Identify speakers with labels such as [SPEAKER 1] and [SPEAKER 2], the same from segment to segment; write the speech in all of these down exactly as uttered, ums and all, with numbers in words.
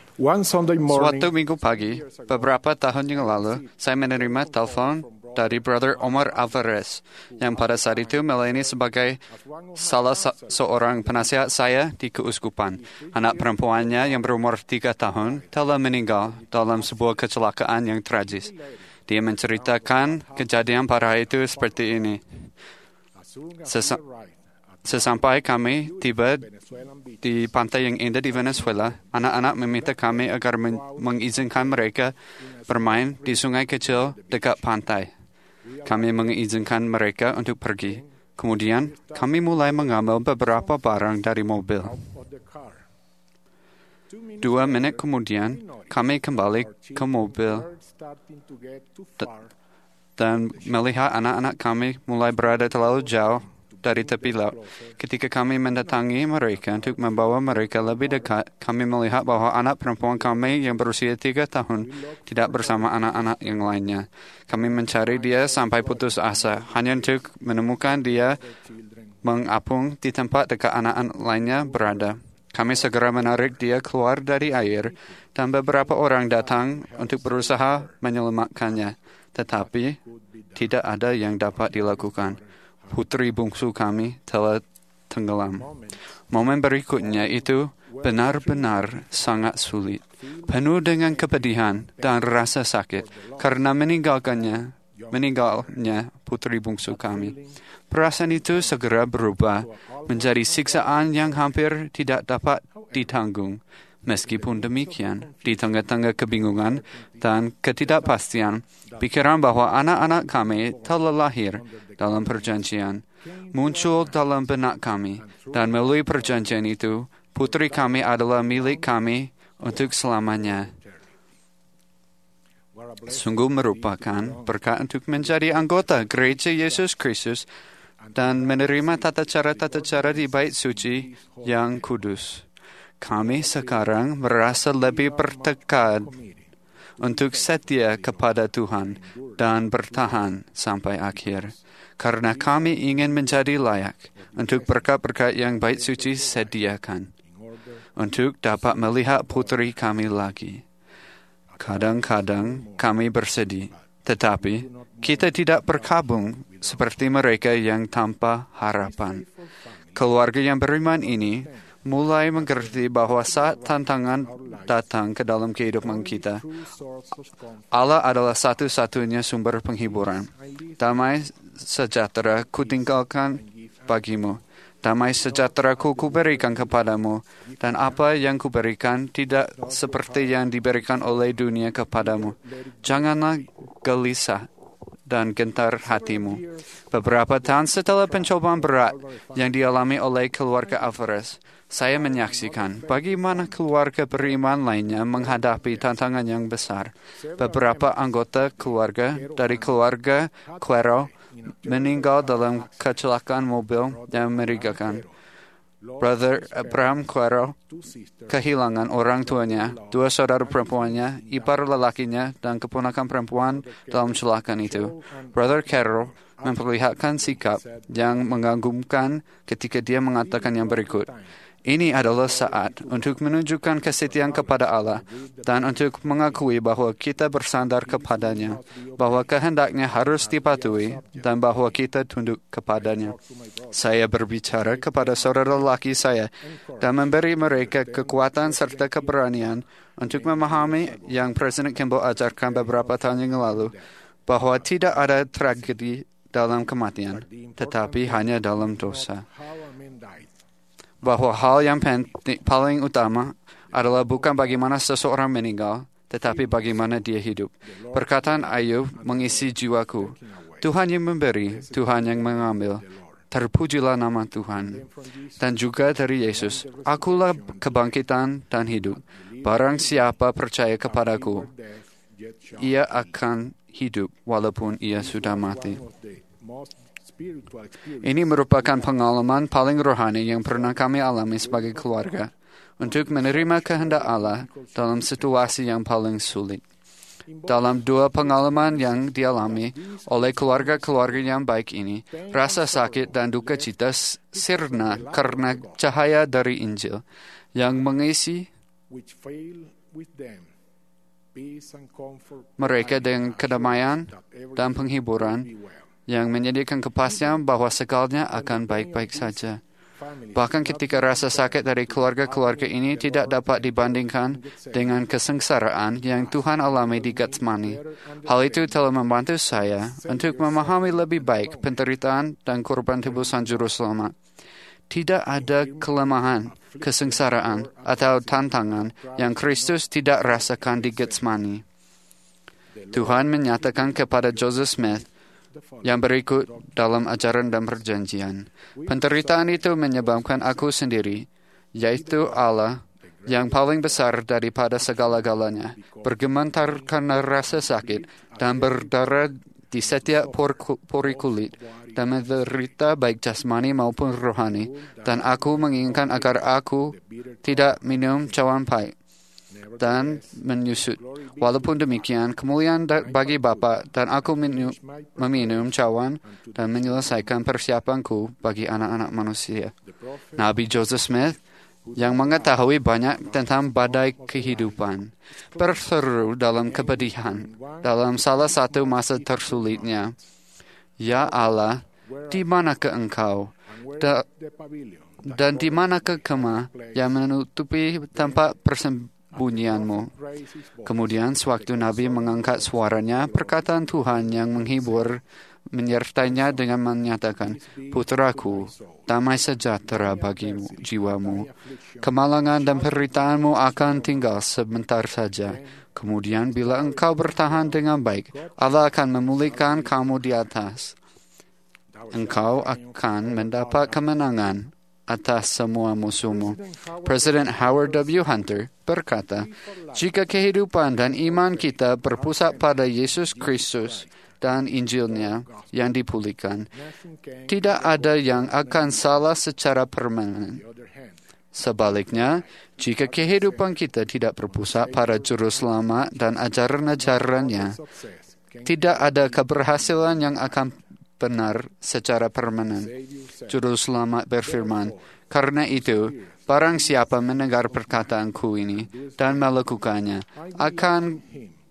[SPEAKER 1] One Sunday morning,
[SPEAKER 2] Suatu minggu pagi, beberapa tahun yang lalu, saya menerima telepon dari Brother Omar Alvarez, yang pada saat itu melayani sebagai salah sa- seorang penasihat saya di keuskupan. Anak perempuannya yang berumur tiga tahun telah meninggal dalam sebuah kecelakaan yang tragis. Dia menceritakan kejadian pada hari itu seperti ini. Sesa- Sesampai kami tiba di pantai yang indah di Venezuela, anak-anak meminta kami agar men- mengizinkan mereka bermain di sungai kecil dekat pantai. Kami mengizinkan mereka untuk pergi. Kemudian, kami mulai mengambil beberapa barang dari mobil. Dua menit kemudian, kami kembali ke mobil dan melihat anak-anak kami mulai berada terlalu jauh dari tepi laut. Ketika kami mendatangi mereka untuk membawa mereka lebih dekat, kami melihat bahwa anak perempuan kami yang berusia tiga tahun tidak bersama anak-anak yang lainnya. Kami mencari dia sampai putus asa, hanya untuk menemukan dia mengapung di tempat dekat anak-anak lainnya berada. Kami segera menarik dia keluar dari air, dan beberapa orang datang untuk berusaha menyelamatkannya. Tetapi, tidak ada yang dapat dilakukan. Putri bungsu kami telah tenggelam. Momen berikutnya itu benar-benar sangat sulit, penuh dengan kepedihan dan rasa sakit karena meninggalkannya, meninggalnya putri bungsu kami. Perasaan itu segera berubah menjadi siksaan yang hampir tidak dapat ditanggung. Meskipun demikian, di tengah-tengah kebingungan dan ketidakpastian, pikiran bahwa anak-anak kami telah lahir dalam perjanjian muncul dalam benak kami, dan melalui perjanjian itu, putri kami adalah milik kami untuk selamanya. Sungguh merupakan berkat untuk menjadi anggota Gereja Yesus Kristus dan menerima tata cara-tata cara di bait suci yang kudus. Kami sekarang merasa lebih bertekad untuk setia kepada Tuhan dan bertahan sampai akhir, karena kami ingin menjadi layak untuk berkat-berkat yang bait suci sediakan, untuk dapat melihat putri kami lagi. Kadang-kadang kami bersedih, tetapi kita tidak berkabung seperti mereka yang tanpa harapan. Keluarga yang beriman ini mulai mengerti bahwa saat tantangan datang ke dalam kehidupan kita, Allah adalah satu-satunya sumber penghiburan. Damai sejahtera kutinggalkan bagimu. Damai sejahtera ku kuberikan kepadamu, dan apa yang kuberikan tidak seperti yang diberikan oleh dunia kepadamu. Janganlah gelisah dan gentar hatimu. Beberapa tahun setelah pencobaan berat yang dialami oleh keluarga Alvarez, saya menyaksikan bagaimana keluarga beriman lainnya menghadapi tantangan yang besar. Beberapa anggota keluarga dari keluarga Cuero meninggal dalam kecelakaan mobil yang merigakan. Brother Abraham Cuero kehilangan orang tuanya, dua saudara perempuannya, ipar lelakinya, dan keponakan perempuan dalam kecelakaan itu. Brother Carroll memperlihatkan sikap yang mengagumkan ketika dia mengatakan yang berikut. Ini adalah saat untuk menunjukkan kesetiaan kepada Allah dan untuk mengakui bahwa kita bersandar kepadanya, bahwa kehendaknya harus dipatuhi dan bahwa kita tunduk kepadanya. Saya berbicara kepada saudara lelaki saya dan memberi mereka kekuatan serta keberanian untuk memahami yang Presiden Kimball ajarkan beberapa tahun yang lalu, bahwa tidak ada tragedi dalam kematian, tetapi hanya dalam dosa. Bahwa hal yang penting, paling utama adalah bukan bagaimana seseorang meninggal, tetapi bagaimana dia hidup. Perkataan Ayub mengisi jiwaku. Tuhan yang memberi, Tuhan yang mengambil. Terpujilah nama Tuhan. Dan juga dari Yesus, akulah kebangkitan dan hidup. Barang siapa percaya kepadaku, ia akan hidup walaupun ia sudah mati. Ini merupakan pengalaman paling rohani yang pernah kami alami sebagai keluarga untuk menerima kehendak Allah dalam situasi yang paling sulit. Dalam dua pengalaman yang dialami oleh keluarga-keluarga yang baik ini, rasa sakit dan duka cita sirna karena cahaya dari Injil yang mengisi mereka dengan kedamaian dan penghiburan yang menyediakan kepastian bahwa segalanya akan baik-baik saja. Bahkan ketika rasa sakit dari keluarga-keluarga ini tidak dapat dibandingkan dengan kesengsaraan yang Tuhan alami di Getsemani. Hal itu telah membantu saya untuk memahami lebih baik penderitaan dan korban tebusan Juru Selamat. Tidak ada kelemahan, kesengsaraan, atau tantangan yang Kristus tidak rasakan di Getsemani. Tuhan menyatakan kepada Joseph Smith yang berikut dalam ajaran dan perjanjian. Penderitaan itu menyebabkan aku sendiri, yaitu Allah, yang paling besar daripada segala-galanya, bergemetar karena rasa sakit dan berdarah di setiap pori kulit, dan menderita baik jasmani maupun rohani, dan aku menginginkan agar aku tidak minum cawan pahit dan menyusut. Walaupun demikian, kemuliaan bagi Bapa dan aku minum, meminum cawan dan menyelesaikan persiapanku bagi anak-anak manusia. Nabi Joseph Smith yang mengetahui banyak tentang badai kehidupan berseru dalam kepedihan dalam salah satu masa tersulitnya, "Ya Allah, di manakah Engkau? Da, dan di manakah kemah yang menutupi tempat persembunyianmu?" Kemudian sewaktu Nabi mengangkat suaranya, perkataan Tuhan yang menghibur menyertainya dengan menyatakan, "Putraku, damai sejahtera bagimu, jiwamu. Kemalangan dan penderitaanmu akan tinggal sebentar saja. Kemudian bila engkau bertahan dengan baik, Allah akan memulihkan kamu di atas. Engkau akan mendapat kemenangan atas semua musuhmu." Presiden Howard W. Hunter berkata, "Jika kehidupan dan iman kita berpusat pada Yesus Kristus dan Injilnya yang dipulihkan, tidak ada yang akan salah secara permanen. Sebaliknya, jika kehidupan kita tidak berpusat pada Juru Selamat dan ajaran-ajarannya, tidak ada keberhasilan yang akan benar secara permanen." Juru Selamat berfirman, "Karena itu, barang siapa mendengar perkataanku ini dan melakukannya, akan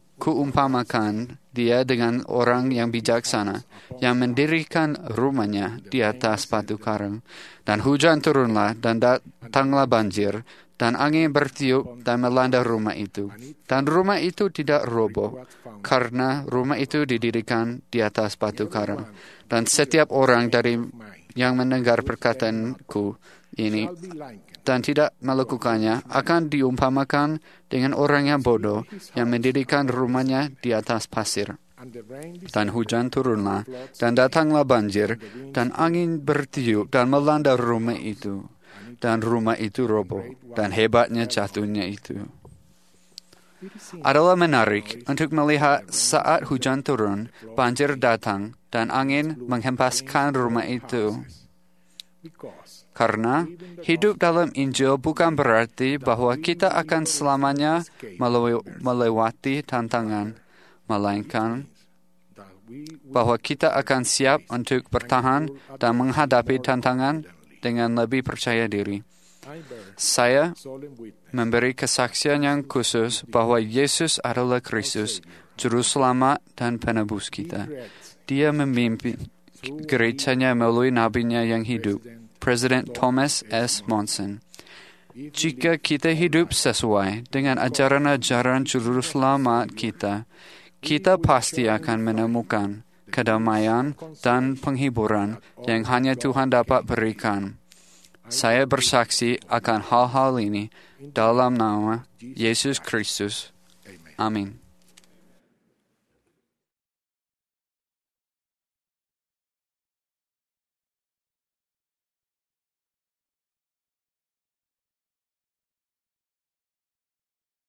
[SPEAKER 2] kuumpamakan dia dengan orang yang bijaksana, yang mendirikan rumahnya di atas batu karang. Dan hujan turunlah, dan datanglah banjir, dan angin bertiup dan melanda rumah itu. Dan rumah itu tidak roboh, karena rumah itu didirikan di atas batu karang. Dan setiap orang dari yang mendengar perkataanku ini dan tidak melakukannya akan diumpamakan dengan orang yang bodoh yang mendirikan rumahnya di atas pasir. Dan hujan turunlah, dan datanglah banjir, dan angin bertiup dan melanda rumah itu. Dan rumah itu roboh, dan hebatnya jatuhnya itu." Adalah menarik untuk melihat saat hujan turun, banjir datang, dan angin menghempaskan rumah itu. Karena hidup dalam Injil bukan berarti bahwa kita akan selamanya melewati tantangan, melainkan bahwa kita akan siap untuk bertahan dan menghadapi tantangan dengan lebih percaya diri. Saya memberi kesaksian yang khusus bahwa Yesus adalah Kristus, Juru Selamat dan Penebus kita. Dia memimpin gerejanya melalui nabinya yang hidup, Presiden Thomas S. Monson. Jika kita hidup sesuai dengan ajaran-ajaran Juru Selamat kita, kita pasti akan menemukan kedamaian dan penghiburan yang hanya Tuhan dapat berikan. Saya bersaksi akan hal-hal ini dalam nama Yesus Kristus. Amin.